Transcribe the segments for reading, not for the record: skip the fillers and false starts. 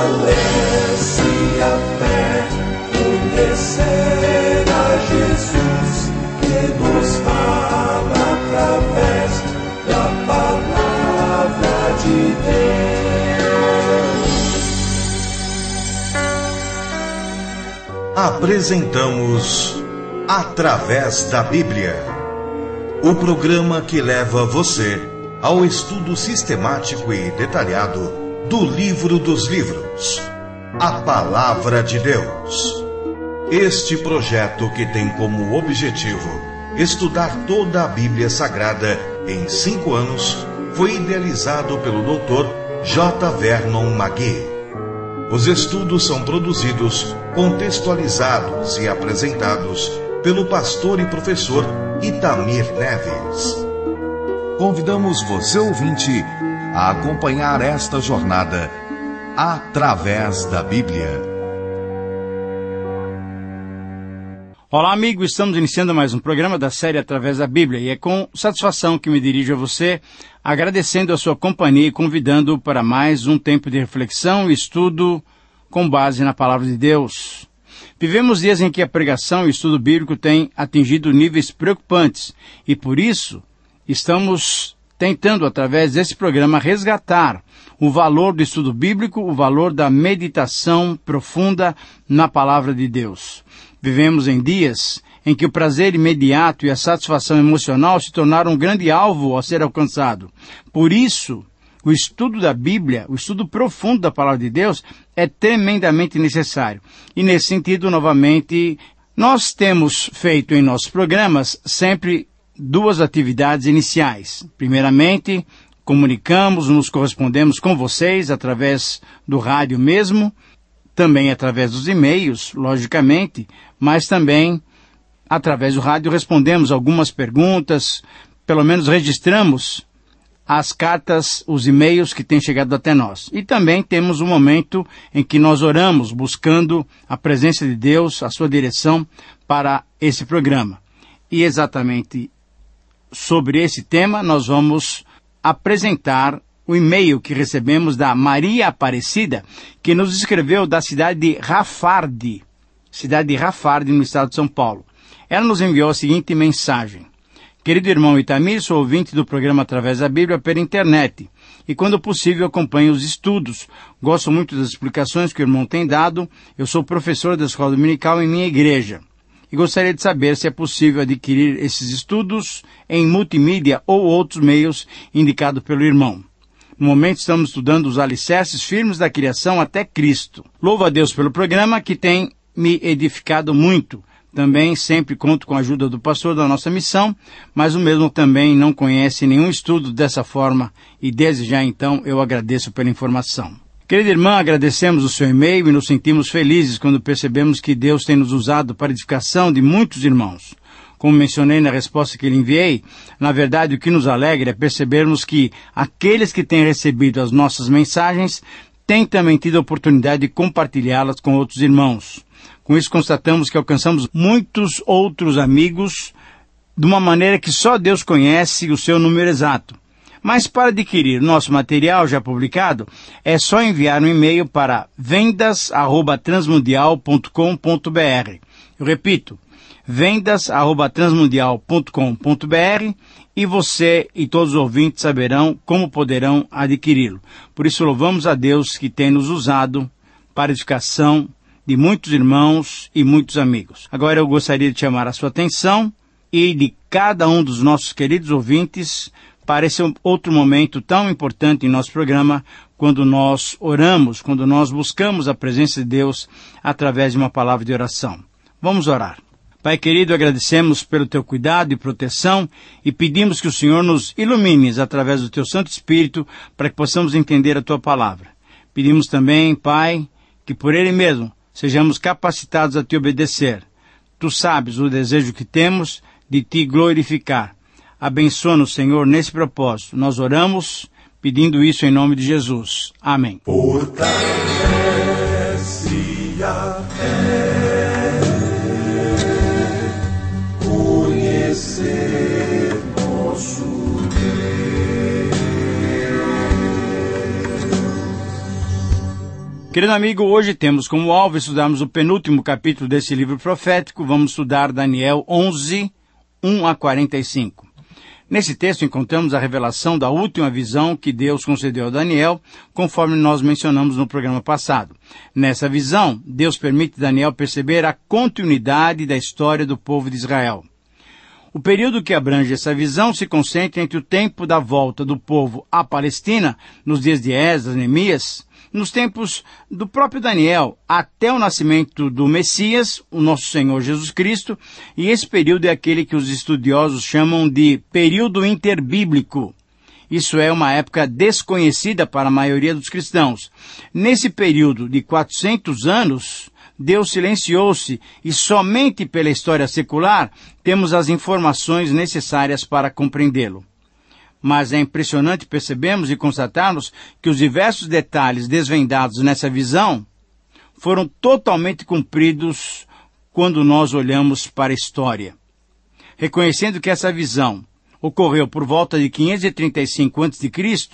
fortalece a fé, conhecer a Jesus, que nos fala através da palavra de Deus. Apresentamos Através da Bíblia, o programa que leva você ao estudo sistemático e detalhado do livro dos livros, a Palavra de Deus. Este projeto, que tem como objetivo estudar toda a Bíblia Sagrada em 5 anos, foi idealizado pelo Dr. J. Vernon McGee. Os estudos são produzidos, contextualizados e apresentados pelo pastor e professor Itamir Neves. Convidamos você, ouvinte, a acompanhar esta jornada através da Bíblia. Olá, amigo, estamos iniciando mais um programa da série Através da Bíblia, e é com satisfação que me dirijo a você, agradecendo a sua companhia e convidando para mais um tempo de reflexão e estudo com base na Palavra de Deus. Vivemos dias em que a pregação e o estudo bíblico têm atingido níveis preocupantes, e por isso estamos tentando, através desse programa, resgatar o valor do estudo bíblico, o valor da meditação profunda na Palavra de Deus. Vivemos em dias em que o prazer imediato e a satisfação emocional se tornaram um grande alvo a ser alcançado. Por isso, o estudo da Bíblia, o estudo profundo da Palavra de Deus, é tremendamente necessário. E nesse sentido, novamente, nós temos feito em nossos programas sempre 2 atividades iniciais. Primeiramente, comunicamos, nos correspondemos com vocês através do rádio mesmo, também através dos e-mails, logicamente, mas também através do rádio respondemos algumas perguntas, pelo menos registramos as cartas, os e-mails que têm chegado até nós. E também temos um momento em que nós oramos, buscando a presença de Deus, a sua direção para esse programa. E exatamente sobre esse tema nós vamos apresentar o e-mail que recebemos da Maria Aparecida, que nos escreveu da cidade de Rafardi, no estado de São Paulo. Ela nos enviou a seguinte mensagem: querido irmão Itamir, sou ouvinte do programa Através da Bíblia pela internet, e quando possível acompanho os estudos. Gosto muito das explicações que o irmão tem dado. Eu sou professor da escola dominical em minha igreja, e gostaria de saber se é possível adquirir esses estudos em multimídia ou outros meios indicados pelo irmão. No momento estamos estudando os alicerces firmes da criação até Cristo. Louvo a Deus pelo programa, que tem me edificado muito. Também sempre conto com a ajuda do pastor da nossa missão, mas o mesmo também não conhece nenhum estudo dessa forma, e desde já então eu agradeço pela informação. Querida irmã, agradecemos o seu e-mail e nos sentimos felizes quando percebemos que Deus tem nos usado para a edificação de muitos irmãos. Como mencionei na resposta que lhe enviei, na verdade o que nos alegra é percebermos que aqueles que têm recebido as nossas mensagens têm também tido a oportunidade de compartilhá-las com outros irmãos. Com isso constatamos que alcançamos muitos outros amigos de uma maneira que só Deus conhece o seu número exato. Mas para adquirir nosso material já publicado, é só enviar um e-mail para vendas@transmundial.com.br. Eu repito, vendas@transmundial.com.br, e você e todos os ouvintes saberão como poderão adquiri-lo. Por isso louvamos a Deus que tem nos usado para a edificação de muitos irmãos e muitos amigos. Agora eu gostaria de chamar a sua atenção e de cada um dos nossos queridos ouvintes para esse outro momento tão importante em nosso programa, quando nós oramos, quando nós buscamos a presença de Deus através de uma palavra de oração. Vamos orar. Pai querido, agradecemos pelo Teu cuidado e proteção e pedimos que o Senhor nos ilumine através do Teu Santo Espírito para que possamos entender a Tua palavra. Pedimos também, Pai, que por Ele mesmo sejamos capacitados a Te obedecer. Tu sabes o desejo que temos de Te glorificar. Abençoa-nos, Senhor, nesse propósito. Nós oramos pedindo isso em nome de Jesus. Amém. Fortalece a fé, conhecer nosso Deus. Querido amigo, hoje temos como alvo estudarmos o penúltimo capítulo desse livro profético. Vamos estudar Daniel 11, 1 a 45. Nesse texto encontramos a revelação da última visão que Deus concedeu a Daniel, conforme nós mencionamos no programa passado. Nessa visão, Deus permite Daniel perceber a continuidade da história do povo de Israel. O período que abrange essa visão se concentra entre o tempo da volta do povo à Palestina, nos dias de Esdras, Neemias, nos tempos do próprio Daniel, até o nascimento do Messias, o nosso Senhor Jesus Cristo, e esse período é aquele que os estudiosos chamam de período interbíblico. Isso é uma época desconhecida para a maioria dos cristãos. Nesse período de 400 anos, Deus silenciou-se e somente pela história secular temos as informações necessárias para compreendê-lo. Mas é impressionante percebermos e constatarmos que os diversos detalhes desvendados nessa visão foram totalmente cumpridos quando nós olhamos para a história. Reconhecendo que essa visão ocorreu por volta de 535 a.C.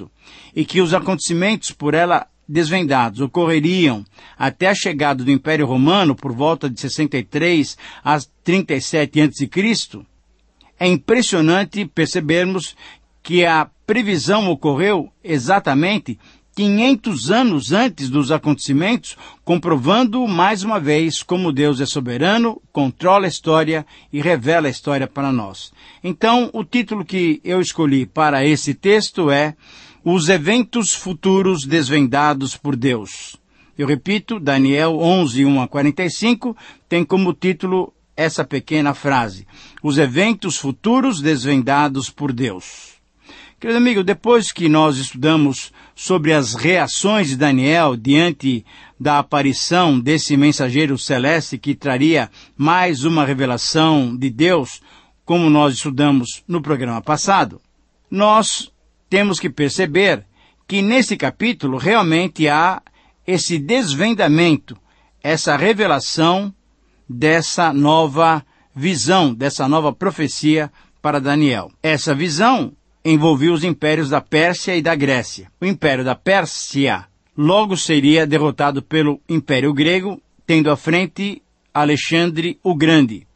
e que os acontecimentos por ela desvendados ocorreriam até a chegada do Império Romano por volta de 63 a 37 a.C., é impressionante percebermos que a previsão ocorreu exatamente 500 anos antes dos acontecimentos, comprovando mais uma vez como Deus é soberano, controla a história e revela a história para nós. Então, o título que eu escolhi para esse texto é Os Eventos Futuros Desvendados por Deus. Eu repito, Daniel 11, 1 a 45, tem como título essa pequena frase: Os Eventos Futuros Desvendados por Deus. Querido amigo, depois que nós estudamos sobre as reações de Daniel diante da aparição desse mensageiro celeste que traria mais uma revelação de Deus, como nós estudamos no programa passado, nós temos que perceber que nesse capítulo realmente há esse desvendamento, essa revelação dessa nova visão, dessa nova profecia para Daniel. Essa visão envolvia os impérios da Pérsia e da Grécia. O império da Pérsia logo seria derrotado pelo Império Grego, tendo à frente Alexandre o Grande.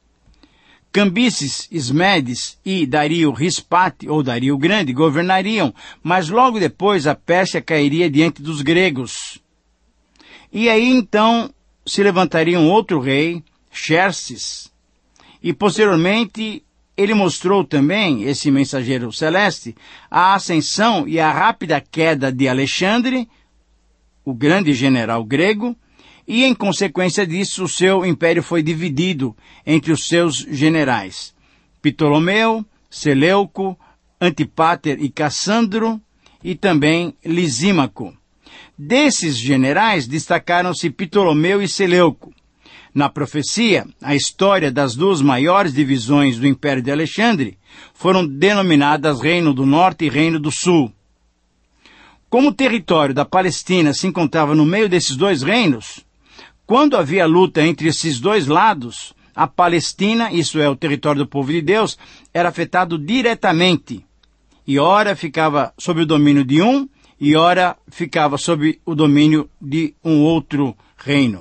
Cambises, Ismedes e Dario Rispate, ou Dario o Grande, governariam, mas logo depois a Pérsia cairia diante dos gregos. E aí então se levantaria um outro rei, Xerxes, e posteriormente ele mostrou também, esse mensageiro celeste, a ascensão e a rápida queda de Alexandre, o grande general grego, e em consequência disso o seu império foi dividido entre os seus generais, Ptolomeu, Seleuco, Antipater e Cassandro, e também Lisímaco. Desses generais destacaram-se Ptolomeu e Seleuco. Na profecia, a história das duas maiores divisões do Império de Alexandre foram denominadas Reino do Norte e Reino do Sul. Como o território da Palestina se encontrava no meio desses dois reinos, quando havia luta entre esses dois lados, a Palestina, isso é, o território do povo de Deus, era afetado diretamente. E ora ficava sob o domínio de um, e ora ficava sob o domínio de um outro reino.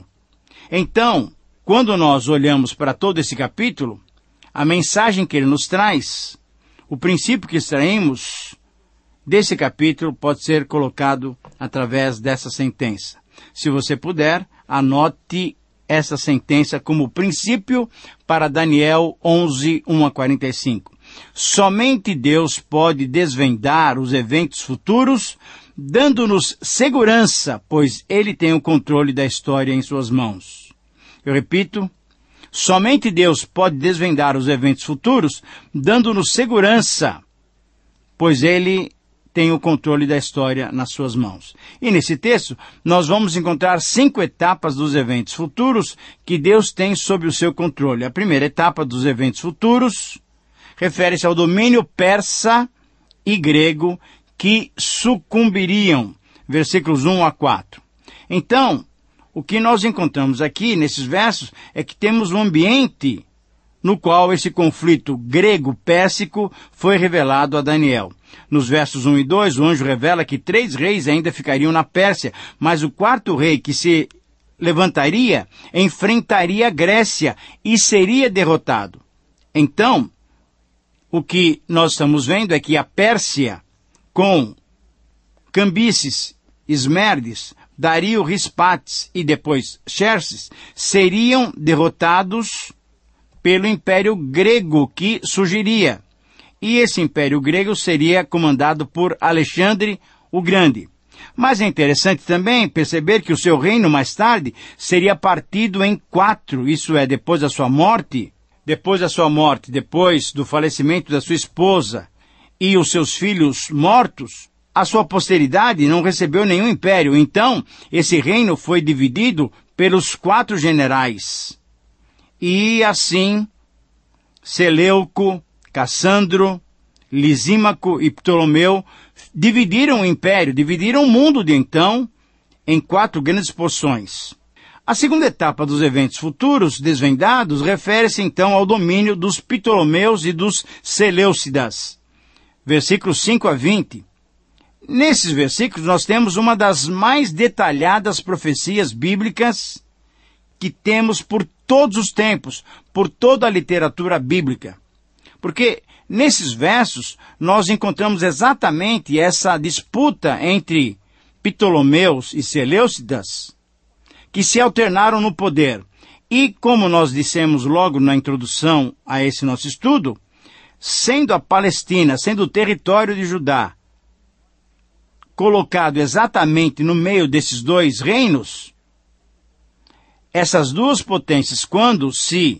Então, quando nós olhamos para todo esse capítulo, a mensagem que ele nos traz, o princípio que extraímos desse capítulo pode ser colocado através dessa sentença. Se você puder, anote essa sentença como princípio para Daniel 11, 1 a 45. Somente Deus pode desvendar os eventos futuros, dando-nos segurança, pois Ele tem o controle da história em suas mãos. Eu repito, somente Deus pode desvendar os eventos futuros, dando-nos segurança, pois Ele tem o controle da história nas suas mãos. E nesse texto, nós vamos encontrar 5 etapas dos eventos futuros que Deus tem sob o seu controle. A primeira etapa dos eventos futuros refere-se ao domínio persa e grego que sucumbiriam, versículos 1 a 4. Então, o que nós encontramos aqui nesses versos é que temos um ambiente no qual esse conflito grego-pérsico foi revelado a Daniel. Nos versos 1 e 2, o anjo revela que 3 reis ainda ficariam na Pérsia, mas o 4º rei que se levantaria enfrentaria a Grécia e seria derrotado. Então, o que nós estamos vendo é que a Pérsia, com Cambises, Esmerdes, Dario, Rispates e depois Xerxes, seriam derrotados pelo Império Grego que surgiria. E esse Império Grego seria comandado por Alexandre o Grande. Mas é interessante também perceber que o seu reino, mais tarde, seria partido em 4, isso é, depois da sua morte, depois do falecimento da sua esposa e os seus filhos mortos, a sua posteridade não recebeu nenhum império. Então, esse reino foi dividido pelos 4 generais. E assim, Seleuco, Cassandro, Lisímaco e Ptolomeu dividiram o império, dividiram o mundo de então em 4 grandes porções. A segunda etapa dos eventos futuros desvendados refere-se então ao domínio dos Ptolomeus e dos Seleucidas. Versículos 5 a 20. Nesses versículos nós temos uma das mais detalhadas profecias bíblicas que temos por todos os tempos, por toda a literatura bíblica. Porque nesses versos nós encontramos exatamente essa disputa entre Ptolomeus e Seleucidas, que se alternaram no poder. E, como nós dissemos logo na introdução a esse nosso estudo, sendo a Palestina, sendo o território de Judá, colocado exatamente no meio desses 2 reinos, essas 2 potências, quando se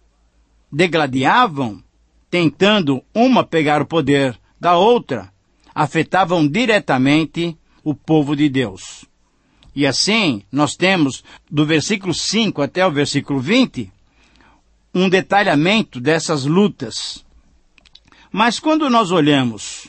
degladiavam, tentando uma pegar o poder da outra, afetavam diretamente o povo de Deus. E assim, nós temos, do versículo 5 até o versículo 20, um detalhamento dessas lutas. Mas quando nós olhamos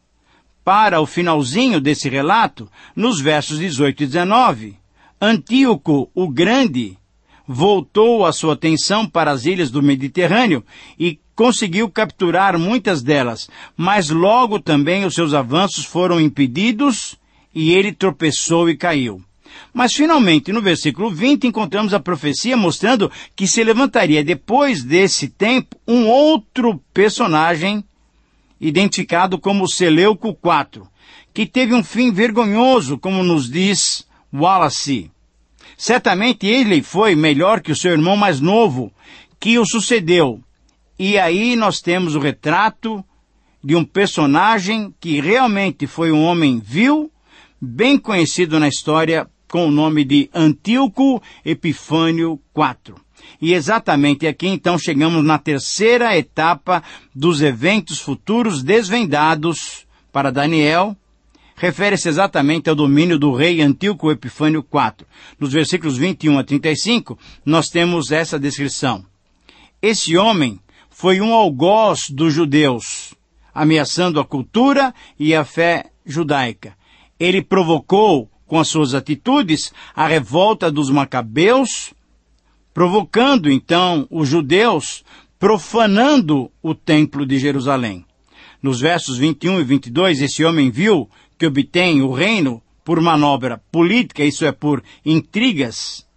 para o finalzinho desse relato, nos versos 18 e 19, Antíoco o Grande voltou a sua atenção para as ilhas do Mediterrâneo e conseguiu capturar muitas delas, mas logo também os seus avanços foram impedidos e ele tropeçou e caiu. Mas finalmente, no versículo 20, encontramos a profecia mostrando que se levantaria depois desse tempo um outro personagem identificado como Seleuco IV, que teve um fim vergonhoso, como nos diz Wallace. Certamente ele foi melhor que o seu irmão mais novo, que o sucedeu. E aí nós temos o retrato de um personagem que realmente foi um homem vil, bem conhecido na história com o nome de Antíoco Epifânio IV. E exatamente aqui então chegamos na terceira etapa dos eventos futuros desvendados para Daniel. Refere-se exatamente ao domínio do rei Antíoco Epifânio IV. Nos versículos 21 a 35, nós temos essa descrição. Esse homem foi um algoz dos judeus, ameaçando a cultura e a fé judaica. Ele provocou, com as suas atitudes, a revolta dos macabeus, provocando, então, os judeus, profanando o templo de Jerusalém. Nos versos 21 e 22, esse homem viu que obtém o reino por manobra política, isso é, por intrigas.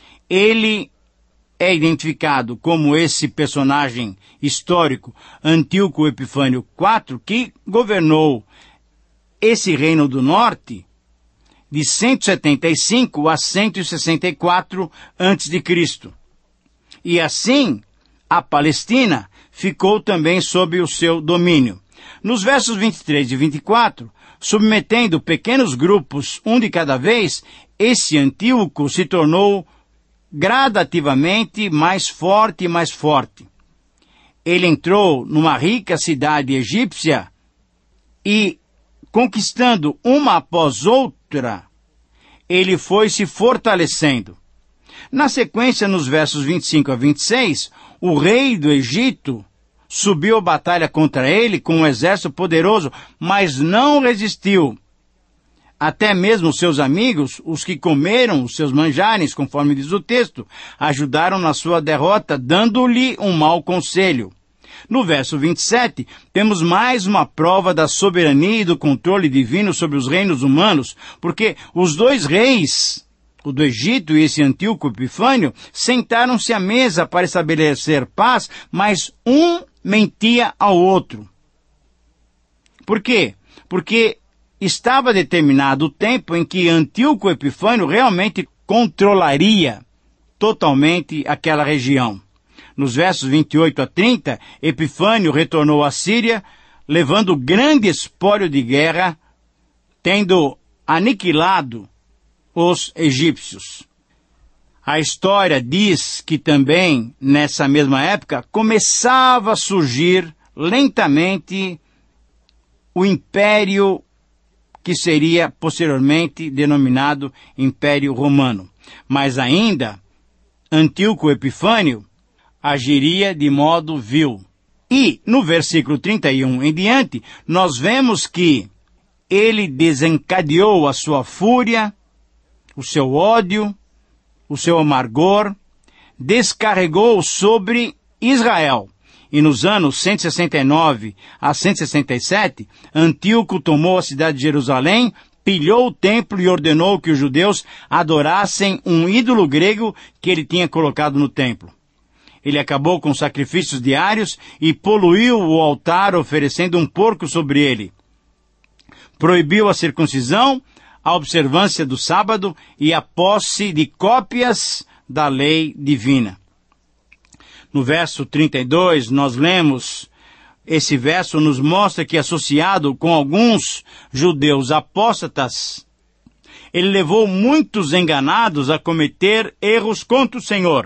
Ele é identificado como esse personagem histórico, Antíoco Epifânio IV, que governou esse reino do norte de 175 a 164 a.C. E assim, a Palestina ficou também sob o seu domínio. Nos versos 23 e 24, submetendo pequenos grupos, um de cada vez, esse Antíoco se tornou gradativamente mais forte e mais forte. Ele entrou numa rica cidade egípcia e, conquistando uma após outra, ele foi se fortalecendo. Na sequência, nos versos 25 a 26, o rei do Egito subiu a batalha contra ele com um exército poderoso, mas não resistiu Até mesmo seus amigos, os que comeram os seus manjares, conforme diz o texto, ajudaram na sua derrota, dando-lhe um mau conselho. No verso 27, temos mais uma prova da soberania e do controle divino sobre os reinos humanos, porque os dois reis, o do Egito e esse Antíoco Epifânio, sentaram-se à mesa para estabelecer paz, mas um mentia ao outro. Por quê? Porque estava determinado o tempo em que Antíoco Epifânio realmente controlaria totalmente aquela região. Nos versos 28 a 30, Epifânio retornou à Síria, levando grande espólio de guerra, tendo aniquilado os egípcios. A história diz que também, nessa mesma época, começava a surgir lentamente o império que seria posteriormente denominado Império Romano. Mas ainda, Antíoco Epifânio agiria de modo vil. E, no versículo 31 em diante, nós vemos que ele desencadeou a sua fúria, o seu ódio, o seu amargor, descarregou sobre Israel. E nos anos 169 a 167, Antíoco tomou a cidade de Jerusalém, pilhou o templo e ordenou que os judeus adorassem um ídolo grego que ele tinha colocado no templo. Ele acabou com sacrifícios diários e poluiu o altar oferecendo um porco sobre ele. Proibiu a circuncisão, a observância do sábado e a posse de cópias da lei divina. No verso 32, nós lemos, esse verso nos mostra que, associado com alguns judeus apóstatas, ele levou muitos enganados a cometer erros contra o Senhor.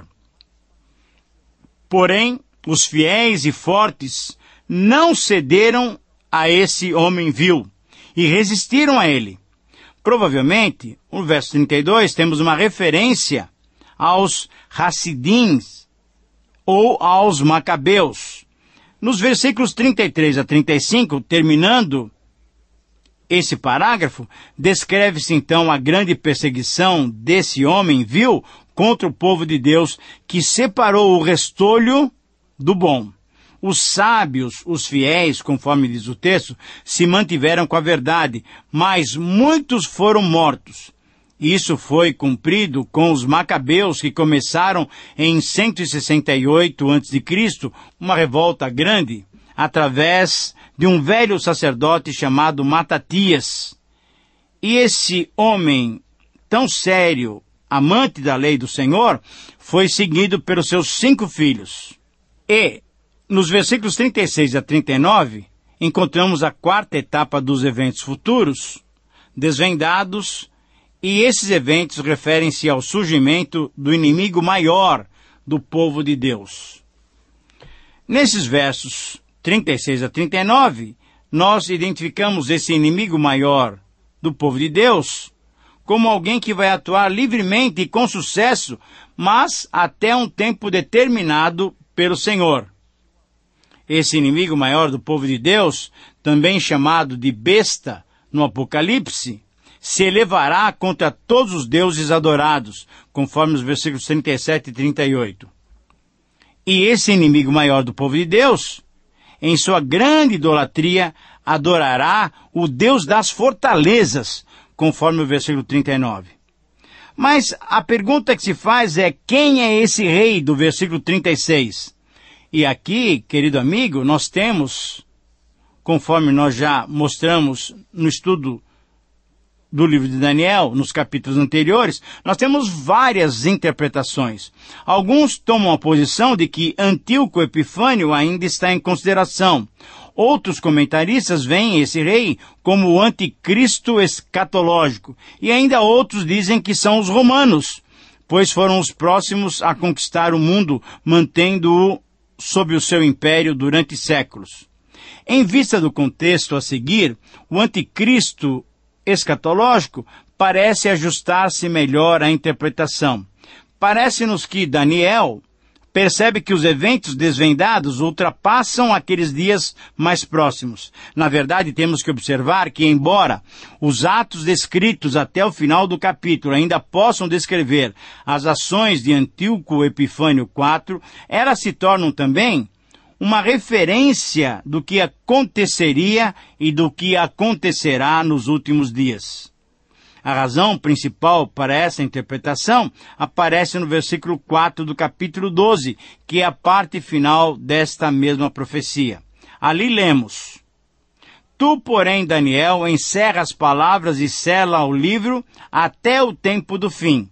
Porém, os fiéis e fortes não cederam a esse homem vil e resistiram a ele. Provavelmente, no verso 32, temos uma referência aos Hassidins ou aos Macabeus. Nos versículos 33 a 35, terminando esse parágrafo, descreve-se então a grande perseguição desse homem vil contra o povo de Deus, que separou o restolho do bom. Os sábios, os fiéis, conforme diz o texto, se mantiveram com a verdade, mas muitos foram mortos. Isso foi cumprido com os Macabeus, que começaram em 168 a.C., uma revolta grande, através de um velho sacerdote chamado Matatias. E esse homem tão sério, amante da lei do Senhor, foi seguido pelos seus 5 filhos. E, nos versículos 36 a 39, encontramos a quarta etapa dos eventos futuros, desvendados, e esses eventos referem-se ao surgimento do inimigo maior do povo de Deus. Nesses versos 36 a 39, nós identificamos esse inimigo maior do povo de Deus como alguém que vai atuar livremente e com sucesso, mas até um tempo determinado pelo Senhor. Esse inimigo maior do povo de Deus, também chamado de besta no Apocalipse, se elevará contra todos os deuses adorados, conforme os versículos 37 e 38. E esse inimigo maior do povo de Deus, em sua grande idolatria, adorará o Deus das fortalezas, conforme o versículo 39. Mas a pergunta que se faz é, quem é esse rei do versículo 36? E aqui, querido amigo, nós temos, conforme nós já mostramos no estudo do livro de Daniel, nos capítulos anteriores, nós temos várias interpretações. Alguns tomam a posição de que Antíoco Epifânio ainda está em consideração. Outros comentaristas veem esse rei como o anticristo escatológico. E ainda outros dizem que são os romanos, pois foram os próximos a conquistar o mundo, mantendo-o sob o seu império durante séculos. Em vista do contexto a seguir, o anticristo escatológico parece ajustar-se melhor à interpretação. Parece-nos que Daniel percebe que os eventos desvendados ultrapassam aqueles dias mais próximos. Na verdade, temos que observar que, embora os atos descritos até o final do capítulo ainda possam descrever as ações de Antíoco Epifânio IV, elas se tornam também uma referência do que aconteceria e do que acontecerá nos últimos dias. A razão principal para essa interpretação aparece no versículo 4 do capítulo 12, que é a parte final desta mesma profecia. Ali lemos: Tu, porém, Daniel, encerra as palavras e sela o livro até o tempo do fim.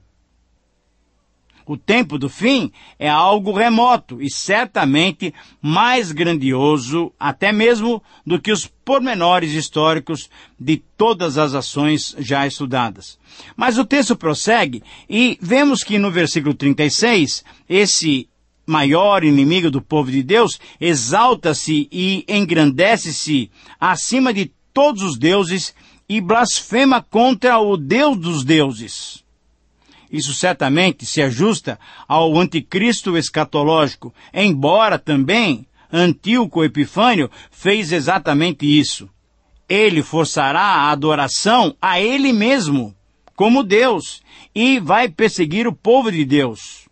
O tempo do fim é algo remoto e certamente mais grandioso, até mesmo do que os pormenores históricos de todas as ações já estudadas. Mas o texto prossegue e vemos que no versículo 36, esse maior inimigo do povo de Deus exalta-se e engrandece-se acima de todos os deuses e blasfema contra o Deus dos deuses. Isso certamente se ajusta ao anticristo escatológico, embora também Antíoco Epifânio fez exatamente isso. Ele forçará a adoração a ele mesmo, como Deus, e vai perseguir o povo de Deus.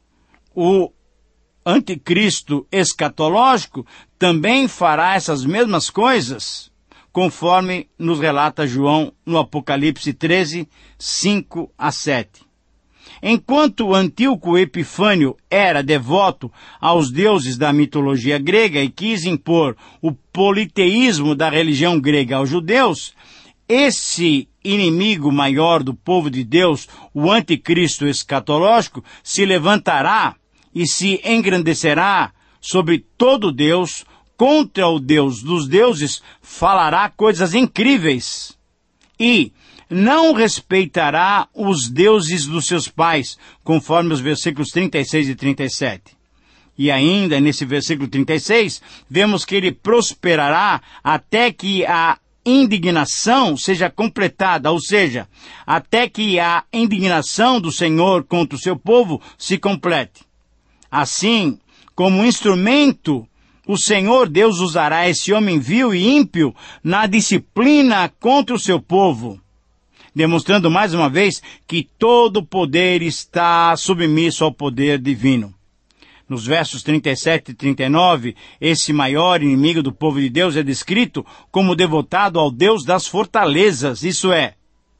O anticristo escatológico também fará essas mesmas coisas, conforme nos relata João no Apocalipse 13, 5 a 7. Enquanto Antíoco Epifânio era devoto aos deuses da mitologia grega e quis impor o politeísmo da religião grega aos judeus, esse inimigo maior do povo de Deus, o anticristo escatológico, se levantará e se engrandecerá sobre todo Deus, contra o Deus dos deuses, falará coisas incríveis e não respeitará os deuses dos seus pais, conforme os versículos 36 e 37. E ainda, nesse versículo 36, vemos que ele prosperará até que a indignação seja completada, ou seja, até que a indignação do Senhor contra o seu povo se complete. Assim, como instrumento, o Senhor Deus usará esse homem vil e ímpio na disciplina contra o seu povo, demonstrando mais uma vez que todo o poder está submisso ao poder divino. Nos versos 37 e 39, esse maior inimigo do povo de Deus é descrito como devotado ao Deus das fortalezas, isso é,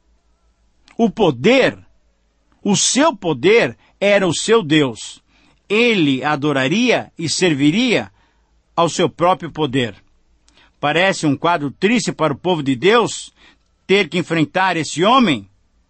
o seu poder era o seu Deus. Ele adoraria e serviria ao seu próprio poder. Parece um quadro triste para o povo de Deus ter que enfrentar esse homem.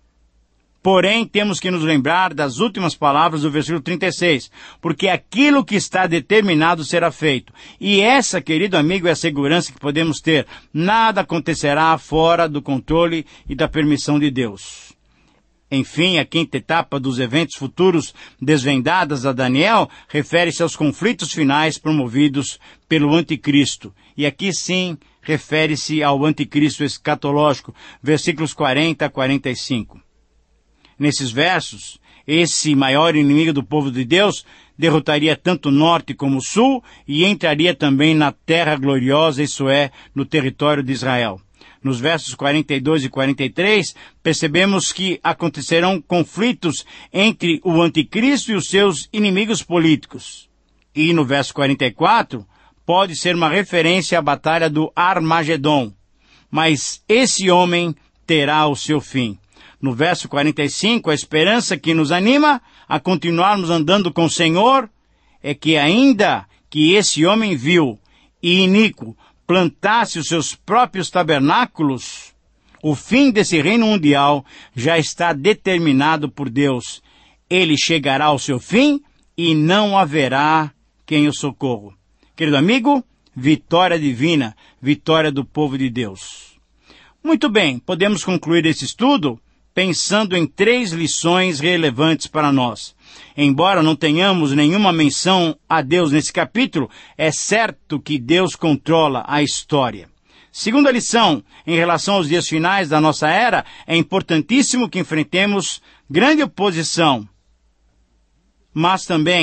Porém, temos que nos lembrar das últimas palavras do versículo 36, porque aquilo que está determinado será feito. E essa, querido amigo, é a segurança que podemos ter. Nada acontecerá fora do controle e da permissão de Deus. Enfim, a quinta etapa dos eventos futuros desvendadas a Daniel refere-se aos conflitos finais promovidos pelo anticristo. E aqui sim, refere-se ao anticristo escatológico, versículos 40 a 45. Nesses versos, esse maior inimigo do povo de Deus derrotaria tanto o norte como o sul e entraria também na terra gloriosa, isso é, no território de Israel. Nos versos 42 e 43, percebemos que acontecerão conflitos entre o anticristo e os seus inimigos políticos. E no verso 44, pode ser uma referência à batalha do Armagedon. Mas esse homem terá o seu fim. No verso 45, a esperança que nos anima a continuarmos andando com o Senhor é que ainda que esse homem vil e iníquo plantasse os seus próprios tabernáculos, o fim desse reino mundial já está determinado por Deus. Ele chegará ao seu fim e não haverá quem o socorra. Querido amigo, vitória divina, vitória do povo de Deus. Muito bem, podemos concluir esse estudo pensando em 3 lições relevantes para nós. Embora não tenhamos nenhuma menção a Deus nesse capítulo, é certo que Deus controla a história. Segunda lição, em relação aos dias finais da nossa era, é importantíssimo que enfrentemos grande oposição. Mas também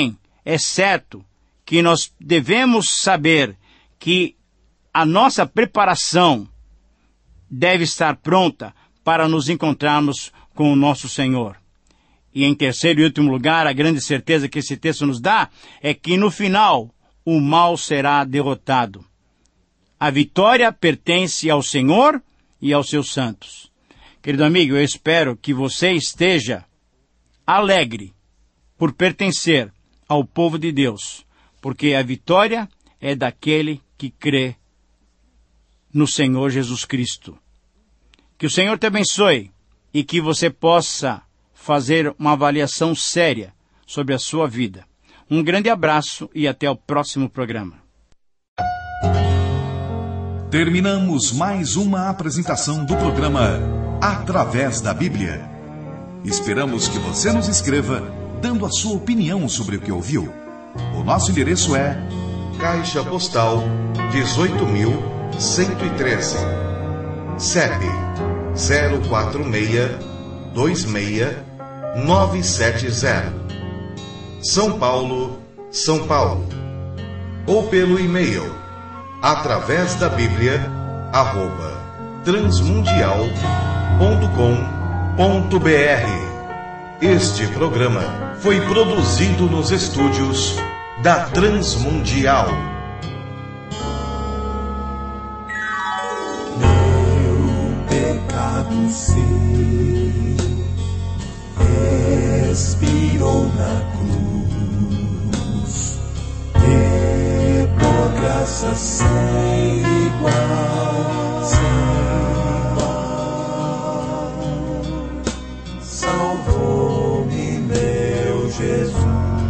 é certo que nós devemos saber que a nossa preparação deve estar pronta para nos encontrarmos com o nosso Senhor. E em terceiro e último lugar, a grande certeza que esse texto nos dá é que no final o mal será derrotado. A vitória pertence ao Senhor e aos seus santos. Querido amigo, eu espero que você esteja alegre por pertencer ao povo de Deus, porque a vitória é daquele que crê no Senhor Jesus Cristo. Que o Senhor te abençoe e que você possa fazer uma avaliação séria sobre a sua vida. Um grande abraço e até o próximo programa. Terminamos mais uma apresentação do programa Através da Bíblia. Esperamos que você nos escreva dando a sua opinião sobre o que ouviu. O nosso endereço é Caixa Postal 18.113, CEP 04626-970, São Paulo, São Paulo. Ou pelo e-mail através da Bíblia @transmundial.com.br. Este programa foi produzido nos estúdios da Transmundial. Meu pecado sim expirou na cruz, e por graça sem igual, salvou-me meu Jesus.